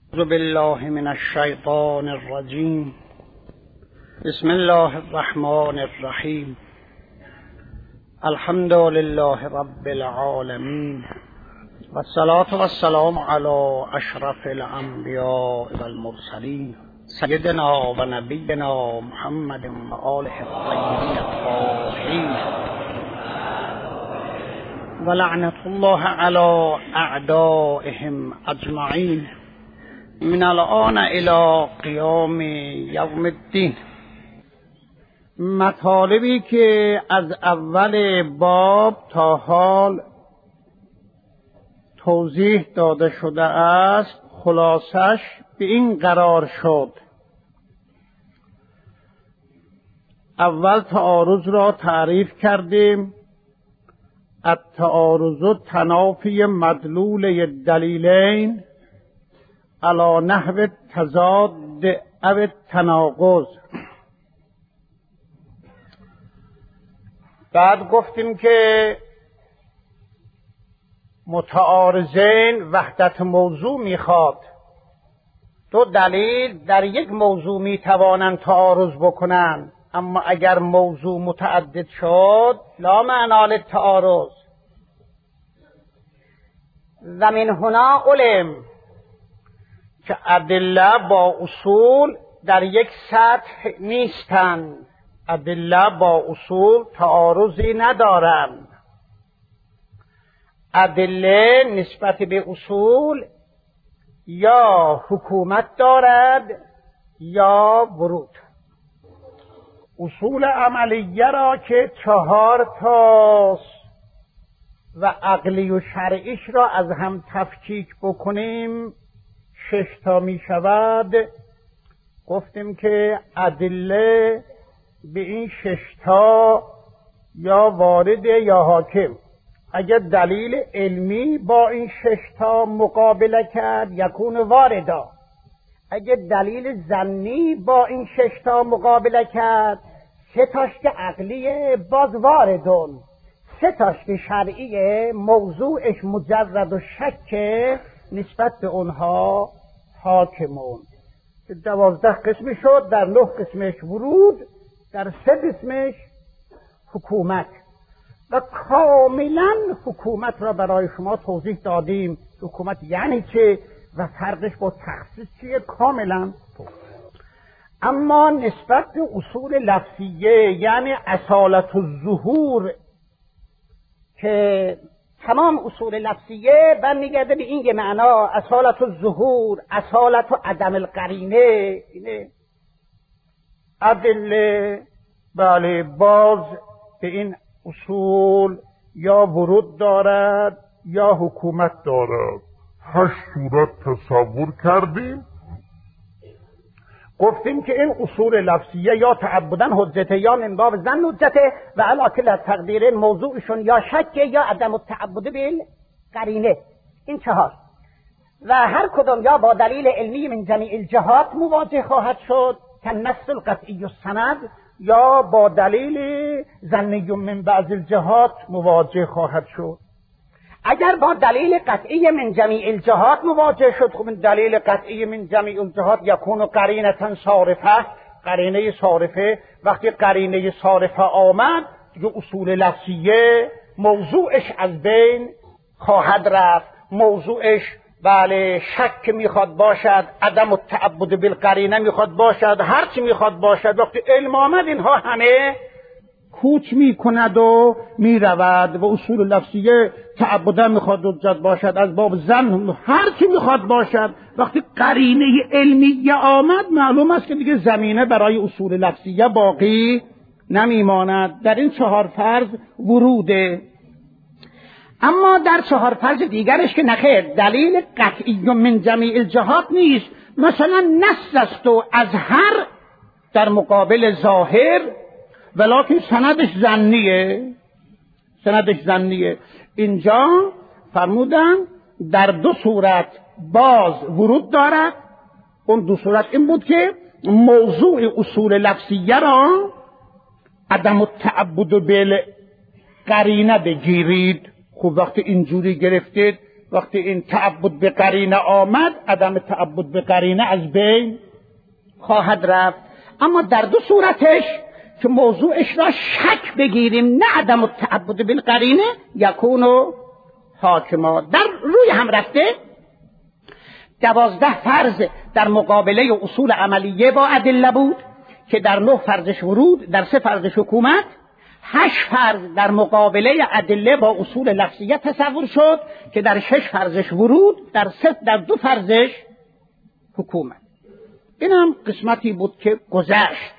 اعوذ بالله من الشیطان الرجیم. بسم الله الرحمن الرحیم. الحمد لله رب العالمین والصلاة والسلام علی اشرف الانبیاء والمرسلین سیدنا و نبینا محمد و آله الطیبین الطاهرین و لعنت الله علی اعدائهم اجمعین من الان الی قیام یوم الدین. مطالبی که از اول باب تا حال توضیح داده شده است، خلاصش به این قرار شد: اول تعارض را تعریف کردیم. التعارض تنافی مدلول دلیلین علی نحو تضاد او تناقض. بعد گفتیم که متعارضین وحدت موضوع میخواد. دو دلیل در یک موضوع میتوانند تعارض بکنند، اما اگر موضوع متعدد شد لا معنی للتعارض. و من هنا علم که ادله با اصول در یک سطح نیستند. ادله با اصول تعارضی ندارند. ادله نسبت به اصول یا حکومت دارد یا ورود. اصول عملیه را که 4 تاست و عقلی و شرعیش را از هم تفکیک بکنیم 6 تا می شود. گفتیم که ادله به این 6 تا یا وارد یا حاکم. اگر دلیل علمی با این 6 تا مقابله کرد یکون واردا. اگر دلیل ظنی با این 6 تا مقابله کرد 3 تاش که عقلیه باز واردون، 3 تاش که شرعیه موضوعش مجرد و شکه نسبت به اونها حاکمون. 12 قسمی شد، در 9 قسمش ورود، در 3 قسمش حکومت. و کاملا حکومت را برای شما توضیح دادیم. حکومت یعنی چه و فرقش با تخصیص چیه کاملا. اما نسبت به اصول لفظیه یعنی اصالت الظهور که تمام اصول لفظیه برمیگرده به این معنا: اصالت الظهور، اصالت و عدم القرینه. اینه ادله. بله، باز به این اصول یا ورود دارد یا حکومت دارد. 8 صورت تصور کردیم. گفتیم که این اصول لفظیه یا تعبدن حجته یا من باب ظن حجته و علی کل تقدیر موضوعشون یا شکه یا عدم التعبد بالقرینه. این 4 و هر کدام یا با دلیل علمی من جمیع الجهات مواجه خواهد شد که النص القطعی السند، یا با دلیل ظنی من بعض الجهات مواجه خواهد شد. اگر با دلیل قطعی من جمیع الجهات مواجه شد، خب دلیل قطعی من جمیع الجهات یکون قرینه صارفه. قرینه صارفه وقتی قرینه صارفه آمد دیگه اصول لفظیه موضوعش از بین خواهد رفت. موضوعش بله شک میخواد باشد، عدم التعبد بالقرینه میخواد باشد، هر چی میخواد باشد، وقتی علم آمد اینها همه کوچ میکند و میرود. و اصول لفظیه تعبده میخواد حجت باشد، از باب زن هر چی میخواد باشد. وقتی قرینه علمیه آمد معلوم است که دیگه زمینه برای اصول لفظیه باقی نمیماند. در این 4 فرض وروده. اما در 4 فرض دیگرش که نخیر، دلیل قطعی من جمیع الجهات نیست. مثلا نص است و از هر در مقابل ظاهر، ولکن سندش ظنیه. اینجا فرمودن در 2 صورت باز ورود دارد. اون 2 صورت این بود که موضوع اصول لفظیه را عدم التعبد بالقرینه بگیرید. خب وقتی اینجوری گرفتید وقتی این تعبد به قرینه آمد، عدم تعبد به قرینه از بین خواهد رفت. اما در دو صورتش که موضوعش را شک بگیریم، نه عدم التعبد بالقرینه یکون حاکما، در روی هم رفته 12 فرض در مقابله اصول عملیه با ادله بود که در 9 فرضش ورود، در 3 فرضش حکومت، 8 فرض در مقابله ادله با اصول لفظیه تصور شد که در 6 فرضش ورود، در 2 فرضش حکومت. این هم قسمتی بود که گذشت.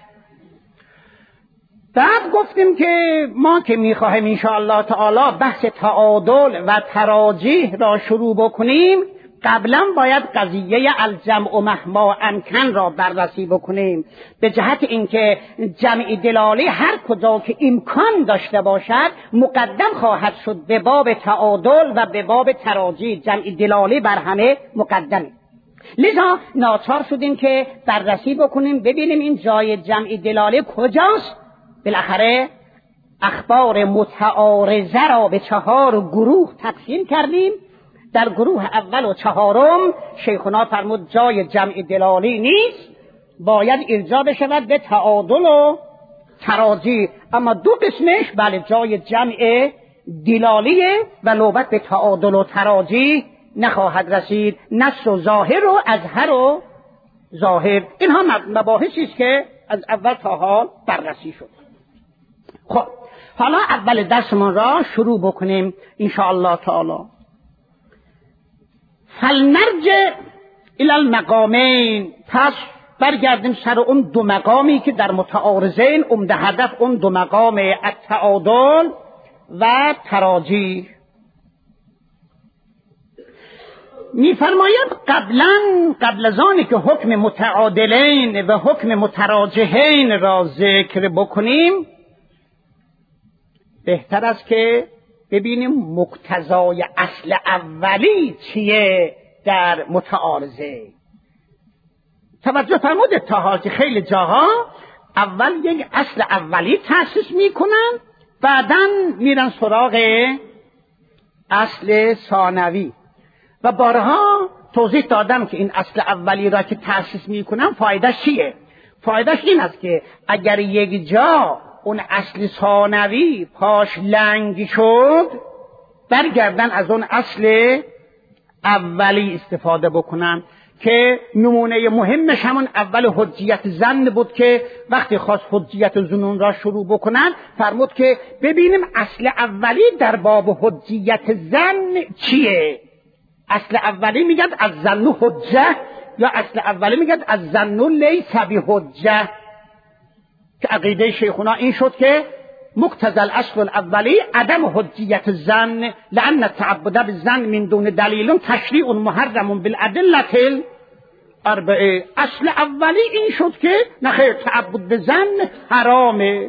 بعد گفتیم که ما که میخواهیم انشاءالله تعالی بحث تعادل و تراجیح را شروع بکنیم، قبلا باید قضیه الجمع و مهما امکن را بررسی بکنیم، به جهت اینکه جمع دلاله هر کجا که امکان داشته باشد مقدم خواهد شد به باب تعادل و به باب تراجیح. جمع دلاله بر همه مقدمه، لذا ناچار شدیم که بررسی بکنیم ببینیم این جای جمع دلاله کجاست. بالاخره اخبار متعارضه را به 4 گروه تقسیم کردیم. در گروه اول و 4 شیخنا فرمود جای جمع دلاله نیست، باید ارجاع بشود به تعادل و تراجیح. اما 2 قسمش بله جای جمع دلاله و نوبت به تعادل و تراجیح نخواهد رسید. نص و ظاهر و اظهر و ظاهر، اینها مباحثی است که از اول تا حال بررسی شد. خب حالا اول درسمان را شروع بکنیم انشاءالله تعالی. فلنرجع الی المقامین، پس برگردیم سر اون 2 مقامی که در متعارضین عمده هدف اون 2 مقام التعادل و تراجیح. می‌فرماید قبل از آنی که حکم متعادلین و حکم متراجحین را ذکر بکنیم، بهتر است که ببینیم مقتضای اصل اولی چیه در متعارضه. توجه فرمودید تا حال که خیلی جاها اول یک اصل اولی تأسیس میکنن، بعداً میرن سراغ اصل ثانوی و بارها توضیح دادم که این اصل اولی را که تأسیس میکنن فایدهش چیه. فایدهش این است که اگر یک جا اون اصل ثانوی پاش لنگ شد، برگردن از اون اصل اولی استفاده بکنن که نمونه مهمش همون اول حجیت ظن بود که وقتی خواست حجیت ظنون را شروع بکنن فرمود که ببینیم اصل اولی در باب حجیت ظن چیه. اصل اولی میگد از ظن حجه، یا اصل اولی میگد از ظن لیس بحجه، که عقیده شیخونا این شد که مقتضی الاصل الاولی عدم حجیت الظن لان التعبد بالظن من دون دلیل تشریع محرم بالادله الاربعه. اصل اولی این شد که نخیر تعبد بالظن حرامه.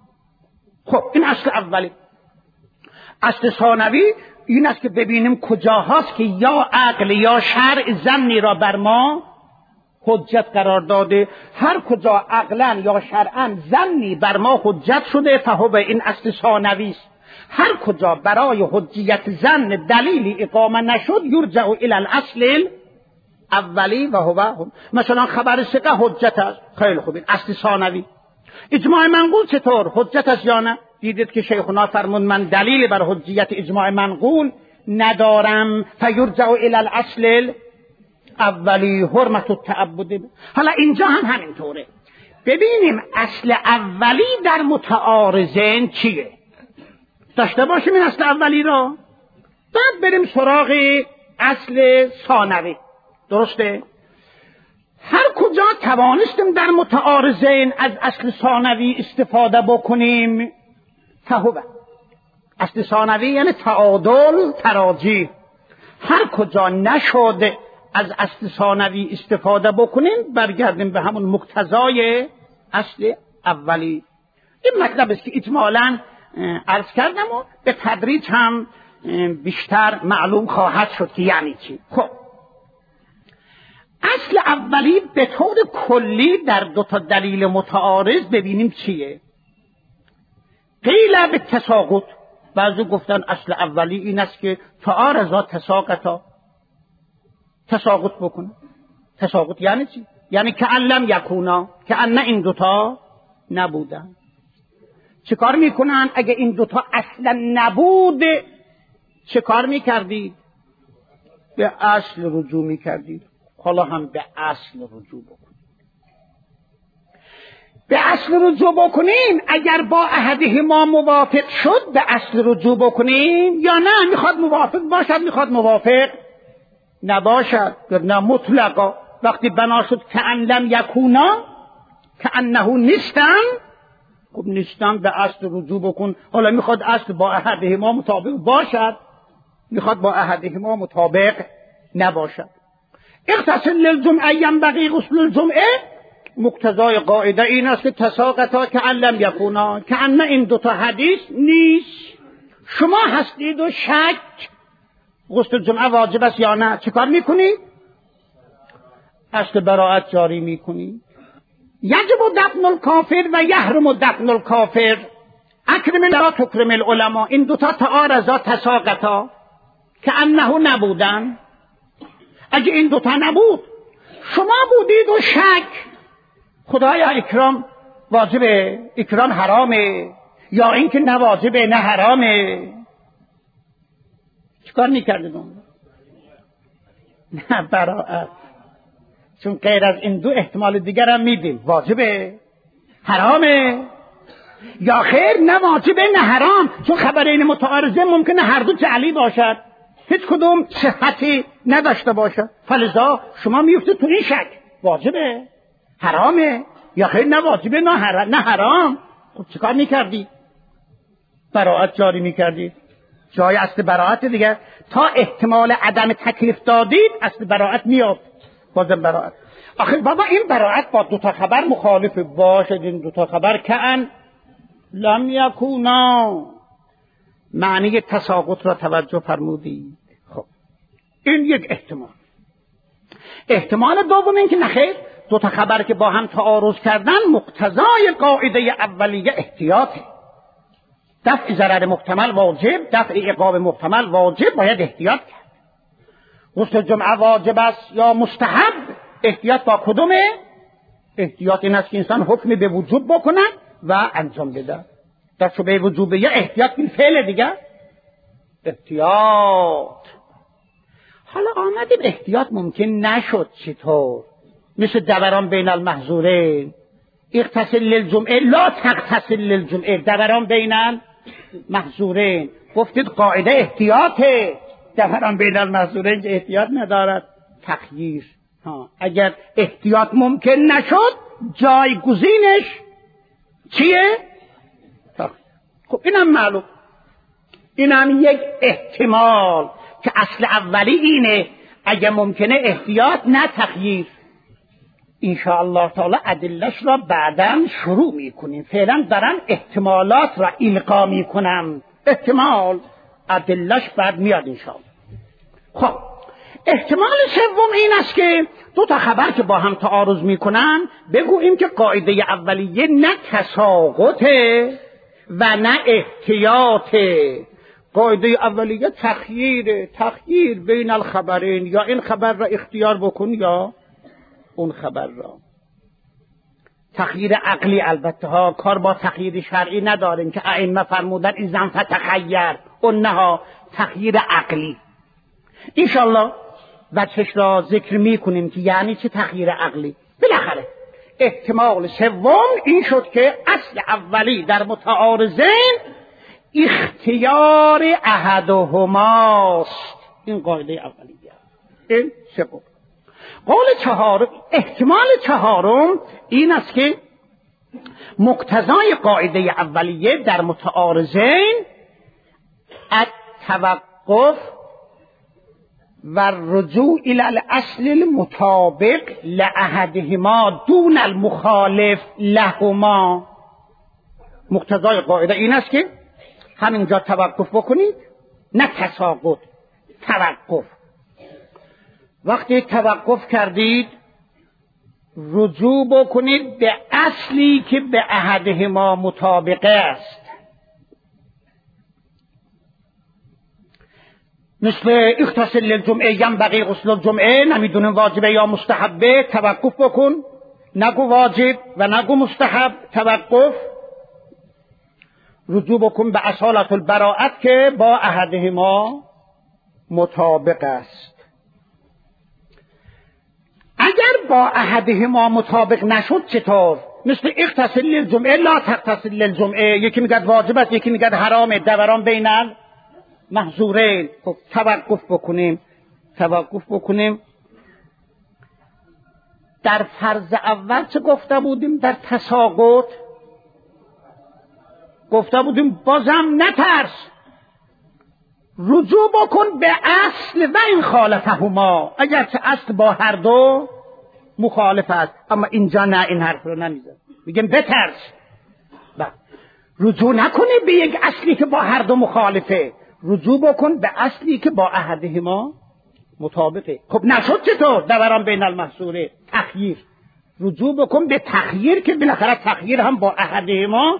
خب این اصل اولی. اصل ثانوی این است که ببینیم کجاهاست که یا عقل یا شرع ظنی را بر ما حجت قرار داده. هر کجا عقلا یا شرعا ظنی بر ما حجت شده فهو این اصل ثانوی است. هر کجا برای حجیت ظن دلیلی اقامه نشد یرجع الی الاصل اولی و هو مثلا خبر ثقه حجت است. خیلی خوب، این اصل ثانوی. اجماع منقول چطور حجت است یا نه؟ دیدید که شیخنا فرمود من دلیل بر حجیت اجماع منقول ندارم، فیرجع الی الاصل اولی حرمت التعبد. حالا اینجا هم همینطوره. ببینیم اصل اولی در متعارضین چیه، داشته باشیم این اصل اولی را، بعد بریم سراغ اصل ثانوی. درسته؟ هر کجا توانستیم در متعارضین از اصل ثانوی استفاده بکنیم فهو اصل ثانوی یعنی تعادل تراجیح. هر کجا نشد از اصل ثانوی استفاده بکنیم برگردیم به همون مقتضای اصل اولی. این مطلب است که اجمالاً عرض کردم و به تدریج هم بیشتر معلوم خواهد شد که یعنی چی. خب اصل اولی به طور کلی در 2 دلیل متعارض ببینیم چیه. قیل به تساقط، بعضی گفتن اصل اولی این است که تعارضا تساقطا، تساقط بکنه. تساقط یعنی چی؟ یعنی که علم یکونا، که ان این دوتا نبودن. چه کار میکنن اگه این دوتا اصلا نبود؟ چه کار میکردید؟ به اصل رجوع میکردید. حالا هم به اصل رجوع بکنید. به اصل رجوع بکنیم. اگر با احدهما موافق شد به اصل رجوع بکنیم، یا نه میخواد موافق باشد میخواد موافق نباشد. نه مطلقا وقتی بنا شد که ان لم یکونا، که انه نیستن، خب نیستن به اصل رجوع بکن. حالا میخواد اصل با احدهما مطابق باشد، میخواد با احدهما مطابق نباشد. اغتسل للجمعه ینبغی غسل الجمعه، مقتضای قاعده این است که تساقطا که ان لم یکونا، که ان این دوتا حدیث نیست. شما هستید و شک غسل جمعه واجب است یا نه، چه کار میکنید؟ اصل براءت جاری میکنید. یجب دفن الکافر و یحرم دفن الکافر، اکرم لا تکرم العلماء. این دوتا تعارضا تساقطا که انه نبودن. اگه این دوتا نبود، شما بودید و شک خدایا اکرام واجبه، اکرام حرامه، یا اینکه نه واجبه نه حرامه، چیکار میکردید اون؟ نه براءت. چون غیر از این دو احتمال دیگر هم میدیم، واجبه حرامه، یا خیر نه واجبه نه حرام. چون خبرین متعارضه ممکنه هر دو جعلی باشد، هیچ کدوم صحتی نداشته باشد. فلذا شما میفتید تو این شک، واجبه حرامه، یا خیر نه واجبه نه حرام. خب چیکار میکردی؟ براءت جاری میکردی. جای اصل براءت دیگه تا احتمال عدم تکلیف دادید اصل براءت میاد. بازم براءت. آخه بابا این براءت با دوتا خبر مخالف باشد. این دوتا خبر که ان لم یکونا، معنی تساقط را توجه فرمودید. خب این یک احتمال. احتمال دوم این که نخیر، دوتا خبر که با هم تعارض کردن مقتضای قاعده اولیه احتیاطه. دفع ضرر محتمل واجب، دفع عقاب محتمل واجب، باید احتیاط کرد. غسل جمعه واجب است یا مستحب؟ احتیاط با کدومه؟ احتیاط این است که انسان حکم به وجوب بکنه و انجام بده. در شبه وجوبیه احتیاط این فعل دیگه احتیاط. حالا آمدیم احتیاط ممکن نشد، چطور؟ مثل دوران بین المحظورین. اغتسل للجمعه لا تغتسل للجمعه، دوران بین المحظورین. گفتید قاعده احتیاطه، دوران بین المحظورین احتیاط ندارد، تخییر. اگر احتیاط ممکن نشد جایگزینش چیه؟ خب اینم معلوم، اینم یک احتمال که اصل اولی اینه اگر ممکنه احتیاط نه تخییر. انشاءالله تعالی ادلش را بعداً شروع میکنیم. فعلا دارم احتمالات را القا میکنم. احتمال ادلش بعد میاد انشاءالله. خب احتمال سوم این است که دو تا خبر که با هم تعارض میکنن بگوییم که قاعده اولیه نه تساقطه و نه احتیاطه. قاعده اولیه تخییره، تخییر بین الخبرین، یا این خبر را اختیار بکن یا اون خبر را. تخییر عقلی البته ها، کار با تخییر شرعی نداریم که ائمه فرمودن این زن فتخیر، اونها تخییر عقلی. انشالله وجهش را ذکر میکنیم که یعنی چه تخییر عقلی. بالاخره احتمال سوم این شد که اصل اولی در متعارضین اختیار احدهماست. این قاعده اولیه. این سوم. قول چهارم، احتمال چهارم این است که مقتضای قاعده اولیه در متعارضین التوقف و رجوع الى الاصل المطابق لاحدهما دون المخالف لهما. مقتضای قاعده این است که همینجا توقف بکنید، نه تساقط، توقف. وقتی توقف کردید رجوع بکنید به اصلی که به احدهما مطابقه است. مثل اغتسل للجمعه ینبغی غسل الجمعه، نمیدونیم واجبه یا مستحبه، توقف بکن، نگو واجب و نگو مستحب، توقف. رجوع بکن به اصالت البراءت که با احدهما مطابق است. اگر با احدهما مطابق نشد چطور؟ مثل اغتسل للجمعه لا تغتسل للجمعه، یکی میگه واجب است یکی میگه حرامه، دوران بین المحظورین. خب توقف بکنیم. در فرض اول چه گفته بودیم؟ در تساقط گفته بودیم بازم نترس، رجوع بکن به اصل و این خالفهما، اگرچه اصل با هر دو مخالف است. اما اینجا نه، این حرف رو نمیزن، میگم بترس. رجوع نکنی به یک اصلی که با هر دو مخالفه، رجوع بکن به اصلی که با احدهما مطابقه. خب نشد چطور؟ دوران بین المحظوره، تخییر. رجوع بکن به تخییر که بالاخره تخییر هم با احدهما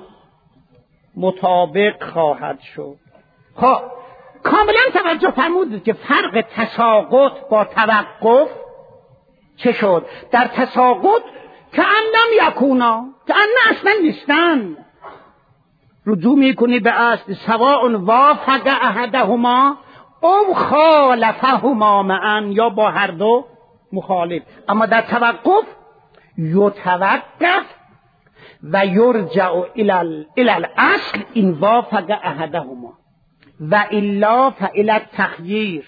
مطابق خواهد شد. خب کاملا توجه فرمودید که فرق تساقط با توقف چه شد؟ در تساقط که انم یکونا، که ان اصلا نیستن، رجوع میکنی به اصل سواء وافق احدهما او خالفهما معا، یا با هر دو مخالف. اما در توقف یتوقف و یرجع الى الاصل این وافق احدهما و الا فالی التخییر.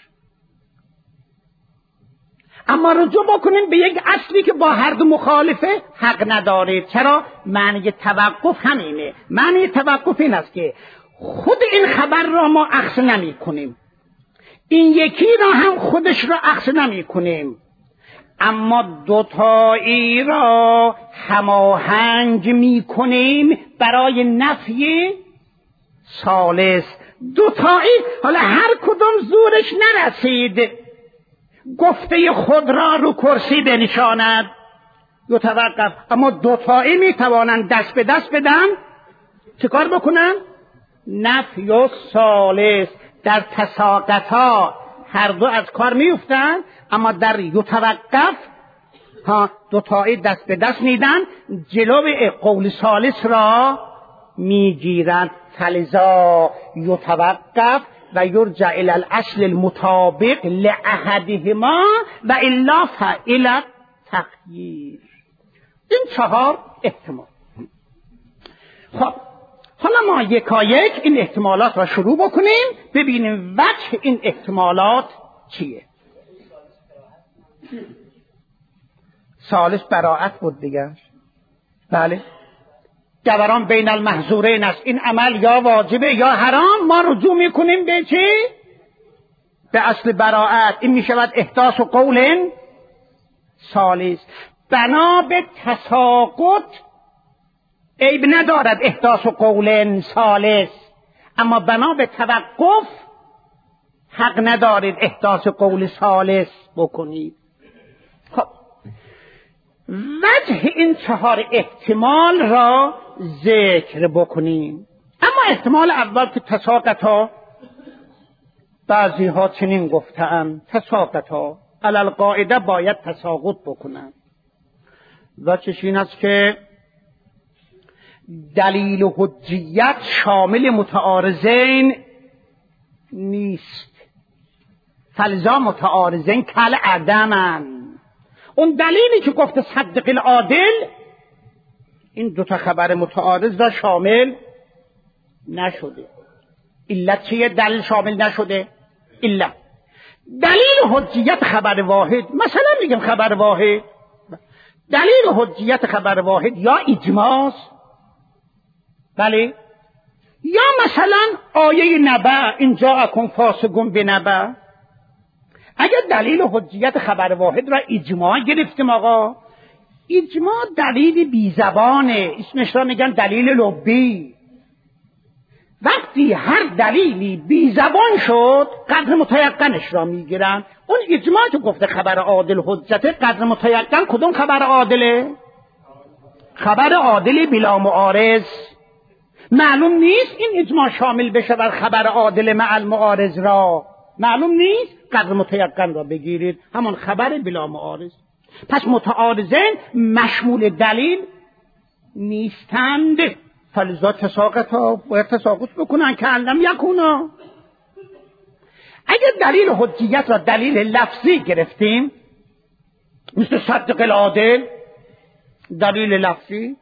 اما رجوع بکنین به یک اصلی که با هر دو مخالفه حق ندارید. چرا؟ معنی توقف همینه. معنی توقف این است که خود این خبر را ما اخذ نمی کنیم، این یکی را هم خودش را اخذ نمی کنیم، اما دوتایی را هماهنگ می کنیم برای نفی ثالث. دوتایی حالا هر کدوم زورش نرسید گفته خود را رو کرسی بنشاند، یتوقف. اما دوتایی می توانند دست به دست بدن چه کار بکنن؟ نفی و ثالث. در تساقطا هر دو از کار می افتن، اما در یتوقف دوتایی دست به دست میدن، جلو قول ثالث را می گیرند. فلذا یتوقف و یرجع الی الاصل المطابق لاحدهما و الا فالی التخییر. این 4 احتمال. خب حالا ما یکایک این احتمالات را شروع بکنیم، ببینیم وجه این احتمالات چیه. ثالث براءت بود دیگه. بله، دوران بین المحظورین است، این عمل یا واجبه یا حرام. ما رجوع میکنیم به چی؟ به اصل براءت. این میشود احداث و قول ثالث. بنا به تساقط عیب ندارد احداث و قول ثالث، اما بنا به توقف حق ندارید احداث قول ثالث بکنید. خب وجه این 4 احتمال را ذکر بکنیم. اما احتمال اول که تساقطا، بعضی ها چنین گفتند تساقطا علی القاعده باید تساقط بکنند. وجهش این است که دلیل و حجیت شامل متعارضین نیست، فلذا متعارضین کل عدمن. اون دلیلی که گفته صدق العادل، این 2 خبر متعارض را شامل نشده. علت چیه دلیل شامل نشده؟ علت دلیل حجیت خبر واحد. مثلا میگم خبر واحد، دلیل حجیت خبر واحد یا اجماع، بله، یا مثلا آیه نبأ این جاءکم فاسق بنبأ. اگر دلیل حجیت خبر واحد را اجماع گرفتیم، آقا اجماع دلیل بی زبانه، اسمش را میگن دلیل لبی. وقتی هر دلیلی بی زبان شد قدر متیقنش را میگیرن. اون اجماع که گفته خبر عادل حجته، قدر متیقن کدوم خبر عادله؟ خبر عادل بلا معارض. معلوم نیست این اجماع شامل بشه بر خبر عادل مع المعارض را. معلوم نیست قدر متیقن را بگیرید، همان خبر بلا معارض. پس متعارضین مشمول دلیل نیستند، فلذا تساقطا باید تساقط بکنن که علم یکونا. اگر دلیل حجیت را دلیل لفظی گرفتیم مثل صدق العادل، دلیل لفظی،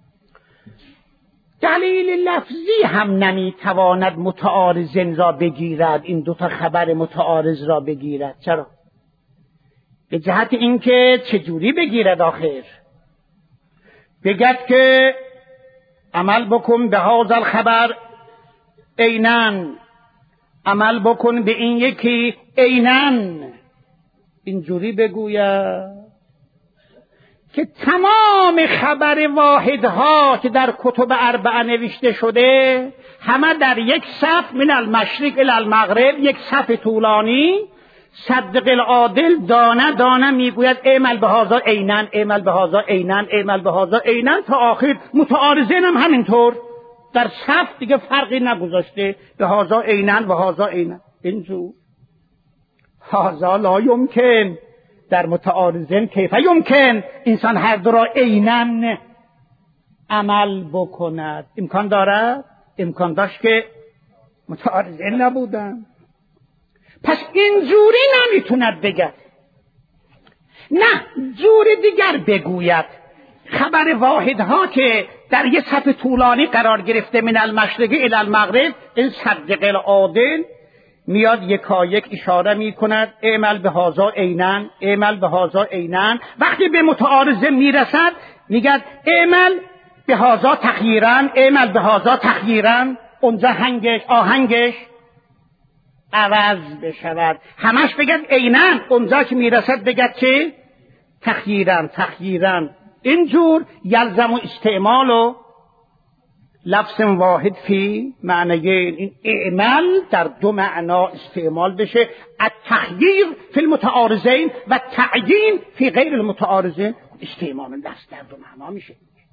دلیل لفظی هم نمیتواند متعارضین را بگیرد، این دوتا خبر متعارض را بگیرد. چرا؟ به جهت اینکه چجوری بگیرد آخر؟ بگد که عمل بکن به هذا الخبر عیناً، عمل بکن به این یکی عیناً، اینجوری بگوید که تمام خبر واحدها که در کتب اربعه نوشته شده همه در یک صف من المشرق الی المغرب، یک صف طولانی، صدق العادل دانه دانه میگوید اعمل به هذا عیناً، اعمل به هذا عیناً، اعمل به هذا عیناً تا آخر. متعارضین هم همینطور در صف دیگه فرقی نگذاشته، به هذا عیناً و هذا عیناً. اینجور هذا لا یمکن، در متعارضین کیف یمکن انسان هر دو را عیناً عمل بکند؟ امکان دارد؟ امکان داشت که متعارضین نبودن. پس اینجوری نمیتوند بگه، نه جور دیگر بگوید خبر واحدها که در یه صف طولانی قرار گرفته من المشرق الی المغرب، این صدق العادل میاد یکایک اشاره میکند اعمل به هذا عیناً، اعمل به هذا عیناً. وقتی به متعارضه میرسد میگه اعمل به هذا تخییراً، اعمل به هذا تخییراً. اونجا هنگش آهنگش عوض بشود، همش بگد عیناً، اونجا که میرسد بگد چه؟ تخییراً، تخییراً. اینجور یلزم و استعمال و لفظ واحد فی معنیین، این اعمال در دو معنا استعمال بشه، التخییر فی المتعارضین و تعیین فی غیر المتعارضین، استعمال لفظ در دو معنا میشه.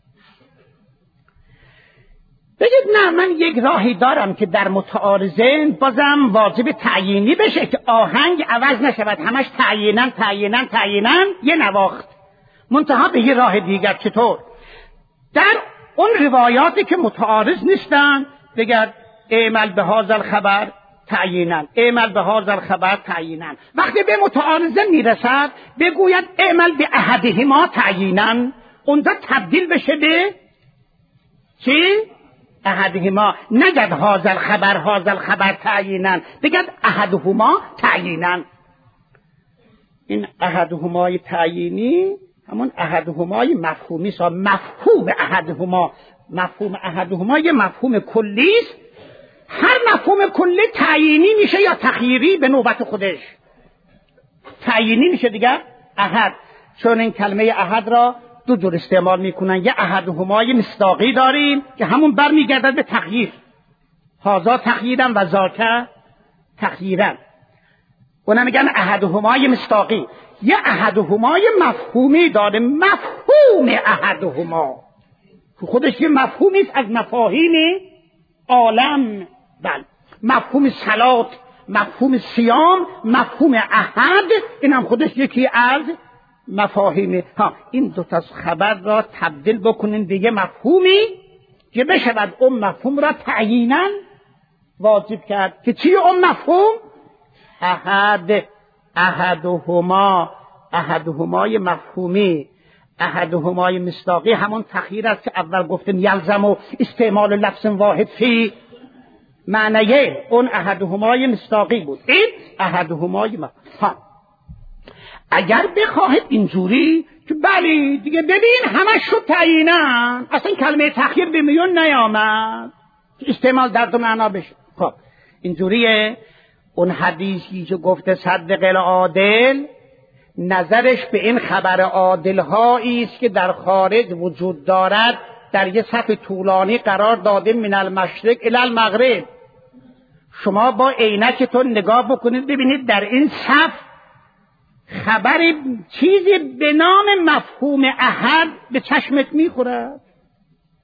بگید نه من یک راهی دارم که در متعارضین بازم واجب تعیینی بشه که آهنگ عوض نشود، همش تعییناً تعییناً تعییناً یه نواخت. منتها به یه راه دیگر. چطور؟ در اون روایاتی که متعارض نیستن بگرد اعمل به هذا الخبر تعییناً، اعمل به هذا الخبر تعییناً. وقتی به متعارضه میرسد بگوید اعمل به احدهما تعییناً، اونجا تبدیل بشه به چی؟ احدهما. نگد هذا الخبر هذا الخبر تعییناً، بگد احدهما تعییناً. این احدهمای تعیینی همون احدهمای مفهومی است. مفهوم احدهما، مفهوم احدهما یه مفهوم کلی است. هر مفهوم کلی تعیینی میشه یا تخییری به نوبت خودش. تعیینی میشه دیگه احد، چون این کلمه احد را دو جور استعمال میکنن. یه احدهمای مصداقی داریم که همون برمیگردد به تخییر، هذا تخییرا و ذاک تخییرا. اونا میگن احدهمای مصداقی. یه احدهمای مفهومی داره، مفهوم احدهما خودش یه مفهومی است از مفاهیم عالم. بله، مفهوم صلات، مفهوم صیام، مفهوم احد، این هم خودش یکی از مفاهیم. این دو تا خبر را تبدیل بکنین به یه مفهومی که بشود اون مفهوم را تعییناً واجب کرد. که چیه اون مفهوم؟ احد، احدهما، احدهمای مفهومی، احدهمای مصداقی همون تخییر است که اول گفتیم یلزم و استعمال لفظ واحد فی معنیه. اون احدهمای مصداقی بود، این احدهمای مفهومی. اگر بخواهید اینجوری که بلی دیگه ببین همش شد تعییناً، اصلا کلمه تخییر به میون نیامد، استعمال در دو معنا بشه. خب اینجوریه. اون حدیثی که گفته صدق العادل نظرش به این خبر عادل هایی است که در خارج وجود دارد، در یه صف طولانی قرار داده من المشرق الی المغرب. شما با عینکتون نگاه بکنید ببینید در این صف خبر چیزی به نام مفهوم احد به چشمت میخورد؟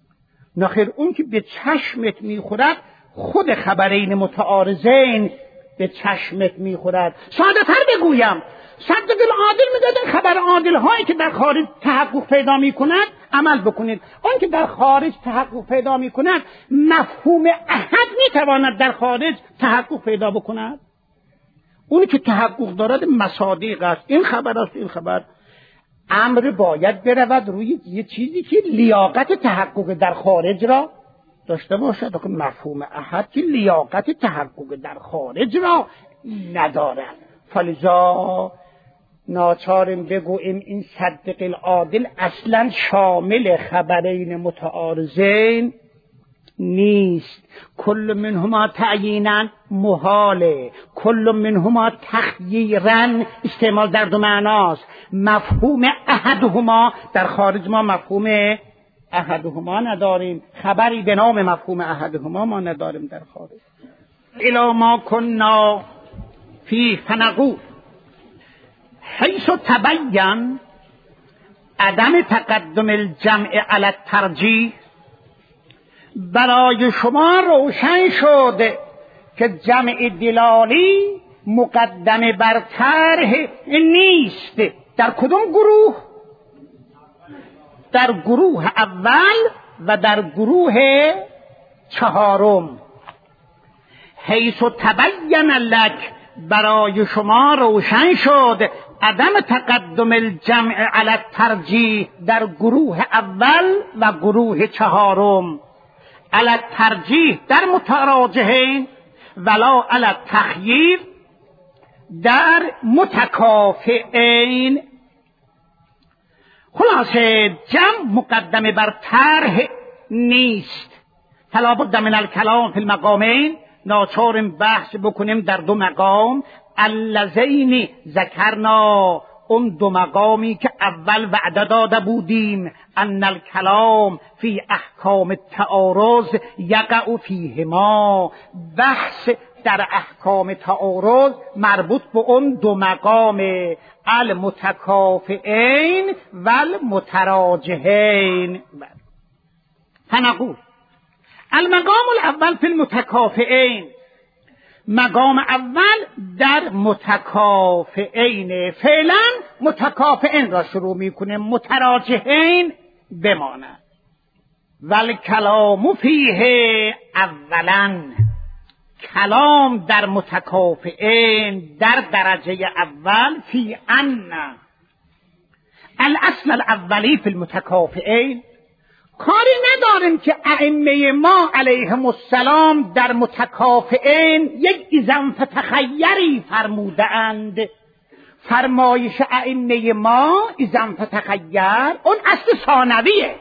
نخیر، اون که به چشمت میخورد خود خبرین متعارضین به چشمت میخورد. ساده تر بگویم، صدق العادل میدادن خبر عادل هایی که در خارج تحقق پیدا میکند عمل بکنید. آن که در خارج تحقق پیدا میکند مفهوم احد میتواند در خارج تحقق پیدا بکند. اونی که تحقق دارد مصادیق است، این خبر است، این خبر. امر باید برود روی یه چیزی که لیاقت تحقق در خارج را داشته باشد. آخه مفهوم احد که لیاقت تحقق در خارج را ندارد. فلذا ناچاریم بگوییم این صدق العادل اصلا شامل خبرین متعارضین نیست. کل منهما تعیینا محاله، کل منهما تخییرا استعمال در دو معناست. مفهوم احدهما در خارج ما مفهوم احدهما نداریم، خبری به نام مفهوم احدهما ما نداریم در خارج. الی ما کنا فی فنقول حیث تبین عدم تقدم الجمع علی الترجیح. برای شما روشن شد که جمع دلالی مقدم بر طرح نیست. در کدام گروه؟ در گروه اول و در گروه چهارم. حیث تبین لک، برای شما روشن شد عدم تقدم الجمع علی الترجیح در گروه اول و گروه چهارم. علی الترجیح در متراجحین ولا علی التخییر در متکافئین. خلاصه جمع مقدم بر طرح نیست. فلا بد من الکلام فی المقامین، ناچاریم بحث بکنیم در دو مقام. اللذین ذکرنا، اون دو مقامی که اول وعده داده بودیم، ان الکلام فی احکام التعارض یقع فیهما، بحث در احکام تعارض مربوط به اون دو مقام المتکافئین و المتراجحین. فنقول المقام الاول فی المتکافئین، مقام اول در متکافئین. فعلا متکافئین را شروع میکنه، متراجحین بماند. والکلام فیه اولا، کلام در متکافئین در درجه اول فی ان الاصل الاولی فی المتکافئین. کاری نداریم که ائمه ما علیهم السلام در متکافئین یک اذن فتخیری فرموده اند. فرمایش ائمه ما اذن فتخیر اون اصل ثانویه.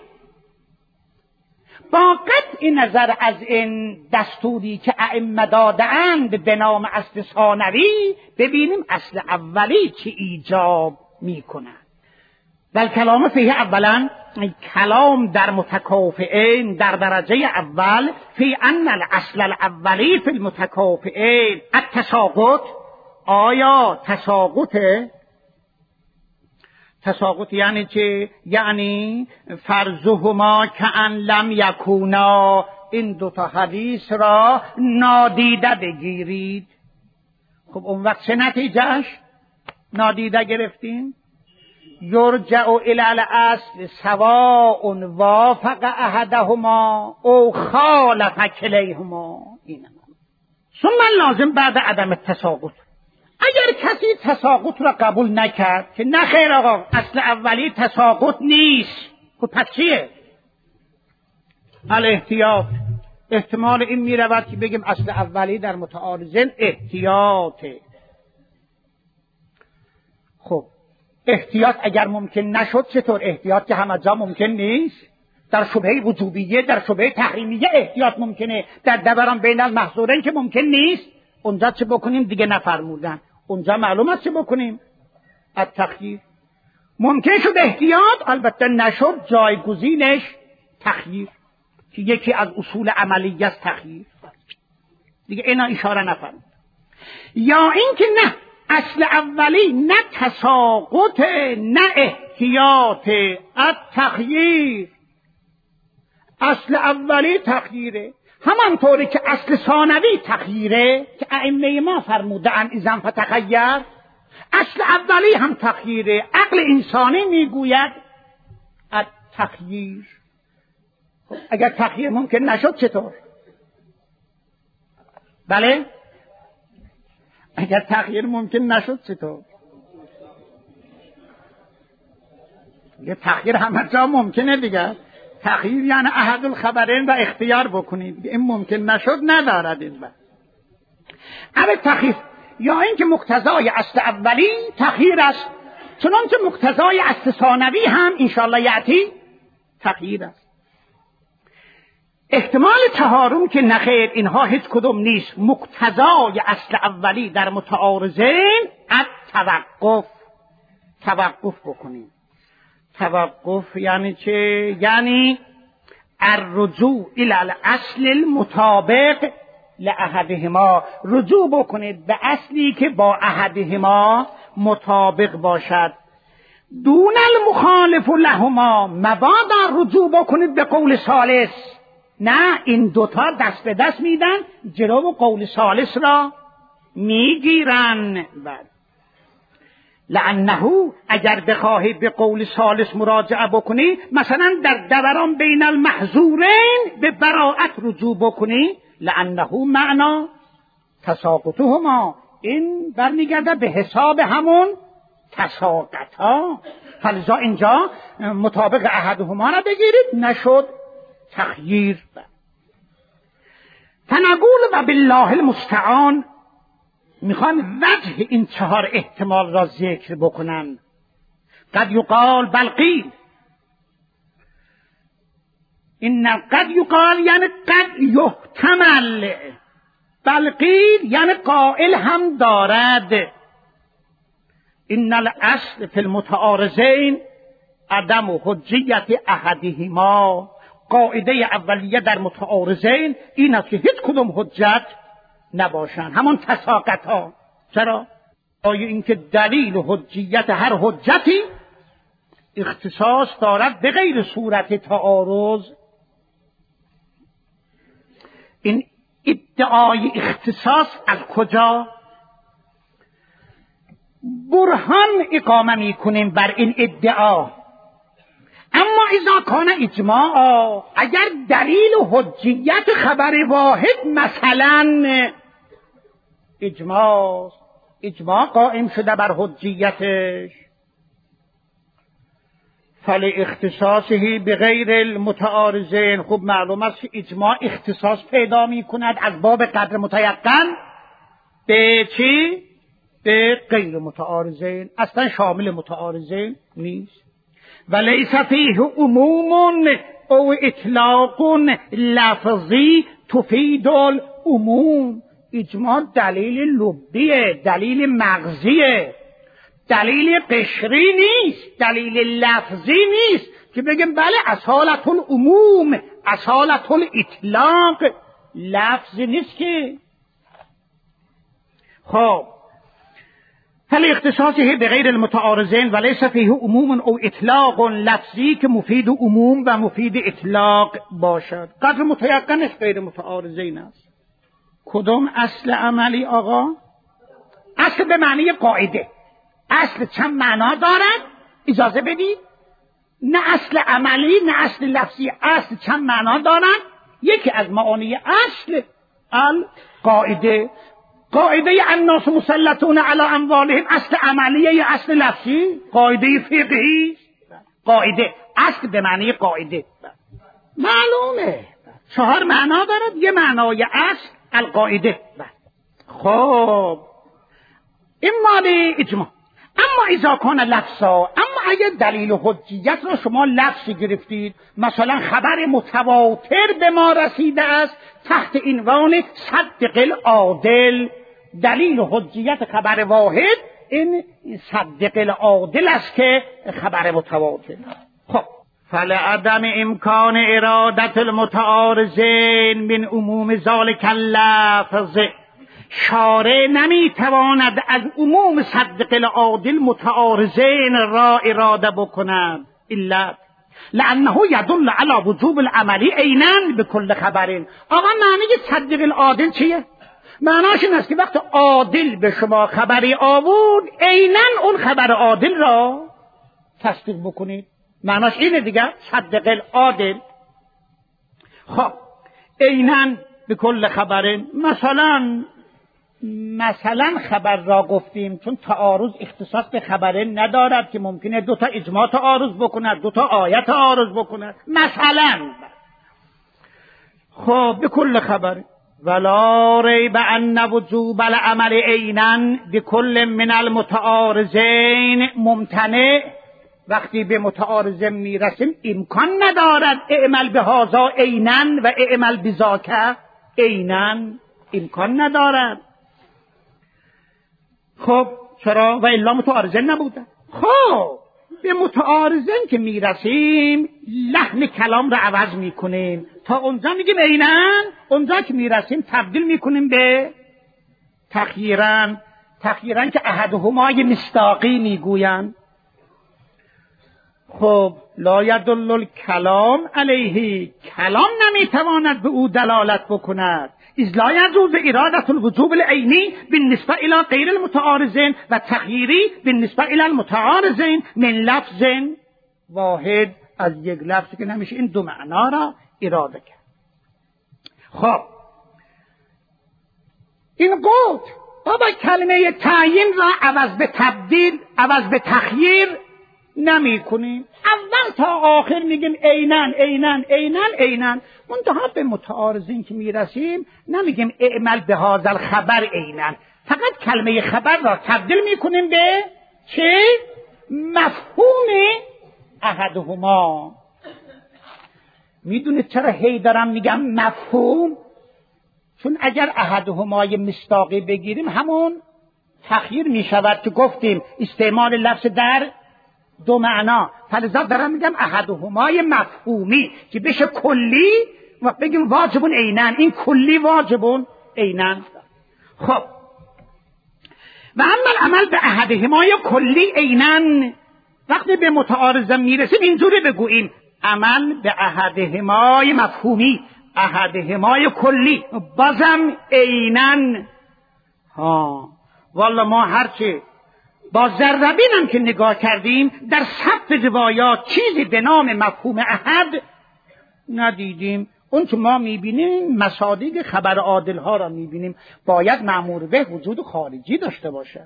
با قطع نظر از این دستوری که ائمه داده‌اند به نام اصل ثانوی، ببینیم اصل اولی چه ایجاب میکنه. بل کلام فیه اولا، کلام در متکافئین در درجه اول فی ان الاصل الاولی فی المتکافئین التساقط. آیا تساقط یعنی چه؟ یعنی فرضهما کأن لم یکونا، این دوتا حدیث را نادیده بگیرید. خب اون وقت چه نتیجهش؟ نادیده گرفتیم. یرجع الی الاصل سواء وافق احدهما او خالف کلیهما. ثم لازم بعد عدم التساقط، اگر کسی تساقط را قبول نکرد که نه خیر آقا اصل اولی تساقط نیست، خب پس چیه؟ الاحتیاط. احتمال این می رود که بگیم اصل اولی در متعارضین احتیاطه. خب احتیاط اگر ممکن نشد چطور؟ احتیاط که همه جا ممکن نیست. در شبهه وجوبیه، در شبهه تحریمیه احتیاط ممکنه، در دوران بین المحظورین که ممکن نیست. اونجا چه بکنیم؟ دیگه نفرمودن. اونجا معلوم است چه بکنیم؟ التخییر. ممکن شد احتیاط، البته نشد جایگزینش تخییر که یکی از اصول عملیه است. تخییر دیگه اینا اشاره نفرمود. یا این که نه اصل اولی نه تساقط نه احتیاط، التخییر. اصل اولی تخییره. همانطوری که اصل ثانوی تخییره که ائمه ما فرمودند اذن فتخیر، اصل اولی هم تخییره. عقل انسانی میگوید التخییر. اگر تخییر ممکن نشد چطور؟ بله؟ اگر تخییر ممکن نشد چطور؟ یه تخییر همه جا ممکنه دیگه. تخییر یعنی احد الخبرین و اختیار بکنید. این ممکن نشد ندارد این بعد. اما تخییر یا اینکه مقتضای اصل اولی تخییر است، چنانچه مقتضای اصل ثانوی هم انشاءالله یعطی تخییر است. احتمال تهارم که نخیر اینها هیچ کدوم نیست. مقتضای اصل اولی در متعارضین توقف بکنیم. توقف یعنی چه؟ یعنی الرجوع الی الاصل المطابق لاحدهما، رجوع بکنید به اصلی که با احدهما مطابق باشد. دون المخالف لهما، مبادا رجوع بکنید به قول ثالث. نه، این دوتا دست به دست میدن، جلو قول ثالث را میگیرن. لانه اگر بخواهی به قول ثالث مراجعه بکنی، مثلا در دوران بین المحظورین به براءت رجوع بکنی، لانه معنا تساقطهما، این برمیگرده به حساب همون تساقط ها. فلذا اینجا مطابق احدهما را بگیرید، نشد تخییر. فنقول و بالله المستعان، میخوان وجه این چهار احتمال را ذکر بکنن. قد یقال بل قیل، این قد یقال یعنی قد یحتمل، بل قیل یعنی قائل هم دارد. ان الاصل فی المتعارضین عدم حجیت احدهما، قاعده اولیه در متعارضین این است که هیچ کدوم حجت نباشند، همون تساقط ها. چرا؟ آیا اینکه دلیل و حجیت هر حجتی اختصاص دارد به غیر صورت تعارض. این ادعای اختصاص از کجا؟ برهان اقامه میکنیم بر این ادعا. اما اذا کان اجماع، اگر دلیل و حجیت خبر واحد مثلا اجماع قائم شده بر حجیتش، فل اختصاصه بغیر المتعارضین، خب معلوم است که اجماع اختصاص پیدا می کند از باب قدر متیقن به چی؟ به غیر متعارضین، اصلا شامل متعارضین نیست. ولیس فیه عموم او اطلاق لفظی تفید العموم. اجماع دلیل لبیه، دلیل مغزیه، دلیل قشری نیست، دلیل لفظی نیست که بگیم بله اصالت العموم، اصالت الاطلاق لفظی نیست که. خب فالاختصاصه بغیر المتعارضین ولیس فیه عموم او اطلاق لفظی که مفید عموم و مفید اطلاق باشد. قدر متیقنش غیر متعارضین است. کدوم اصل عملی آقا؟ اصل به معنی قاعده. اصل چند معنا دارد؟ اجازه بدید. نه اصل عملی نه اصل لفظی، اصل چند معنا دارد. یکی از معانی اصل القاعده، قاعده الناس مسلطون علی اموالهم، اصل عملیه یا اصل لفظی؟ قاعده فقهی. قاعده اصل به معنی قاعده معلومه، چهار معنا دارد. یه معنای اصل القاعده. خب این معنی اجماع. اما اذا کان لفظا، اما اگر دلیل و حجیت را شما لفظی گرفتید، مثلا خبر متواتر به ما رسیده است تحت عنوان صدق العادل، دلیل و حجیت خبر واحد این صدق العادل است که خبر متواتر. خب فلعدم امکان ارادت المتعارضین من عموم ذلک اللفظ، شارع نمیتواند از عموم صدق العادل متعارضین را اراده بکند. علت لانه یدل علی وجوب العملی عینا بكل خبر. آقا معنی تصدیق العادل چیه؟ معناش این است که وقت عادل به شما خبری آورد عینا اون خبر عادل را تصدیق بکنید. معناش اینه دیگه، صدق العادل. خب عینا بكل خبر، مثلا خبر را گفتیم چون تعارض اختصاص به خبر ندارد که ممکنه دوتا اجماع تعارض بکند، دوتا آیت تعارض بکند مثلا. خب بكل خبر ولا ریب ان وجوب العمل عینا بكل من المتعارضین ممتنع. وقتی به متعارضه میرسیم امکان ندارد اعمل بهذا عینا و اعمل بذاک عینا، امکان ندارد. خب چرا؟ و الا متعارضه نبوده. خب به متعارضه که میرسیم لحن کلام رو عوض میکنیم، تا اونجا میگیم عینا، اونجا که میرسیم تبدیل میکنیم به تخییرا که احدهما مصداقی میگویند. خب لا یدل الکلام علیه، کلام نمیتواند به او دلالت بکند. اذ لا یجوز اراده الوجوب العینی بالنسبه الی غیر المتعارضین و تغییری بالنسبه الی المتعارضین من لفظ واحد، از یک لفظی که نمیشه این دو معنا را اراده کرد. خب این قول بابا کلمه تعیین را عوض به تبدیل، عوض به تخییر نمی کنیم. اول تا آخر میگیم عیناً عیناً عیناً عیناً، منتها به متعارضین که میرسیم نمیگیم اعمل به هذا الخبر عیناً، فقط کلمه خبر را تبدیل میکنیم به چه؟ مفهوم احدهما. میدونید چرا هی دارم میگم مفهوم؟ چون اگر احدهمای مصداقی بگیریم همون تخییر میشود که گفتیم استعمال لفظ در دو معنا، فلذا دارم میگم احدهمای مفهومی که بشه کلی و بگیم واجبون عیناً، این کلی واجبون عیناً. خب و اما العمل به احدهمای کلی عیناً، وقتی به متعارضه میرسیم اینجوری بگوییم عمل به احدهمای مفهومی، احدهمای کلی بازم عیناً. والله ما هرچه با ذربین هم که نگاه کردیم در صف روایات چیزی به نام مفهوم احد ندیدیم. اون که ما میبینیم مصادیق خبر عادل ها را میبینیم، باید مأمور به وجود خارجی داشته باشه.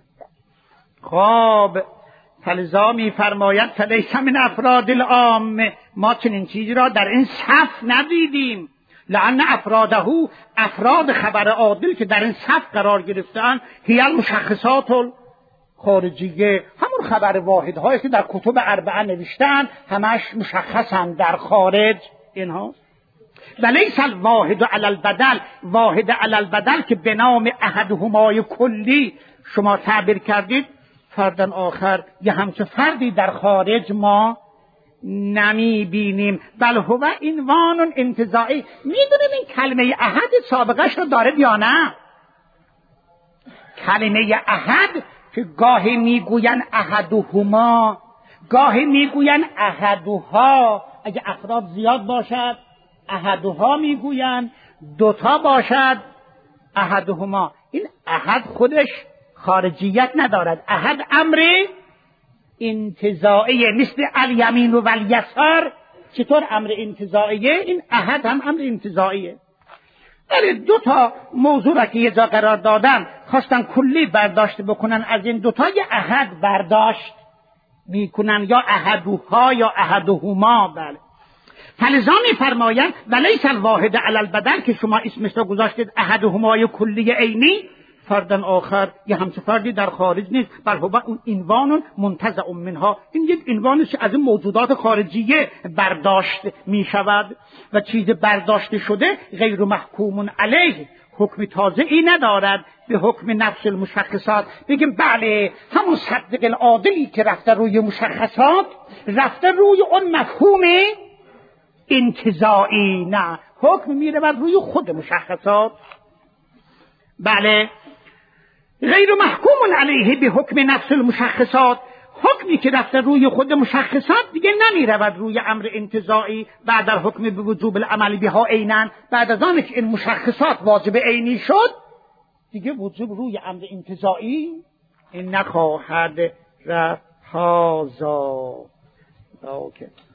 خب فلذا میفرماید فلیس من افراد العام، ما چنین چیزی را در این صف ندیدیم. لأن افراده، افراد خبر عادل که در این صف قرار گرفتن، هی المشخصات خارجیه، همون خبر واحد هایی که در کتب اربعه نوشتن همش مشخصن در خارج اینها. ولیس الواحد علی البدل، واحد علی البدل که به نام احدهمای کلی شما تعبیر کردید، فردن آخر یه همچه فردی در خارج ما نمی بینیم. بل هو عنوان انتزاعی. میدونیم این کلمه احد سابقش رو داره یا نه؟ کلمه احد که گاهی میگوین احدهما، گاهی میگوین احدها، اگه افراد زیاد باشد احدها میگوین، دوتا باشد احدهما. این احد خودش خارجیت ندارد، احد امر انتزاعیه، مثل الیمین و الیسار. چطور امر انتزاعیه؟ این احد هم امر انتزاعیه. ولی دو تا موضوع را که یه جا قرار دادن خواستن کلی برداشت بکنن، از این دوتا یه احد برداشت میکنن، یا احدوها یا احدهما. بله فلذا میفرمایند ولیس الواحد علی البدل که شما اسمش را گذاشتید احدهمای کلی عینی، فردن آخر یه همچه فردی در خارج نیست، بل هو اون عنوان منتزع منها، این یک عنوانش از این موجودات خارجیه برداشت می شود و چیز برداشت شده غیر محکوم علیه، حکم تازه ای ندارد به حکم نفس المشخصات. بگیم بله همون صدق العادلی که رفته روی مشخصات رفته روی اون مفهوم انتزاعی، نه، حکم میره بر روی خود مشخصات. بله غیر محکوم علیه به حکم نفس المشخصات، حکمی که رفته روی خود مشخصات دیگه نمی رود روی امر انتزاعی بعد در حکم به وجوب العمل بها عیناً. بعد از آنکه که این مشخصات واجب عینی شد دیگه وجوب روی امر انتزاعی این نخواهد رفت. هازا اوکی.